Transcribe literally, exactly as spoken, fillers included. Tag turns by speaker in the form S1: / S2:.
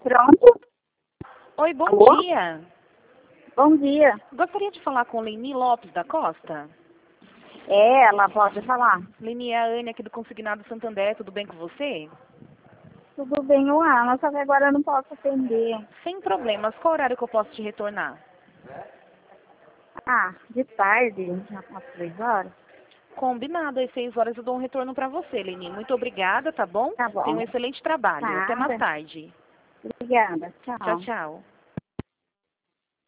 S1: Pronto?
S2: Oi, bom
S1: Alô?
S2: dia.
S1: Bom dia.
S2: Gostaria de falar com Leni Lopes da Costa.
S1: É, ela pode falar.
S2: Leni, é a Anne aqui do Consignado Santander, tudo bem com você?
S1: Tudo bem, Luana, só que agora eu não posso atender.
S2: Sem problemas, qual horário que eu posso te retornar?
S1: Ah, de tarde, já umas três horas.
S2: Combinado, às seis horas eu dou um retorno para você, Leni. Muito obrigada, tá bom?
S1: Tá bom.
S2: Tenha um excelente trabalho. Até mais
S1: Nada.
S2: tarde.
S1: Obrigada.
S2: Tchau,
S1: Tchau.
S2: tchau.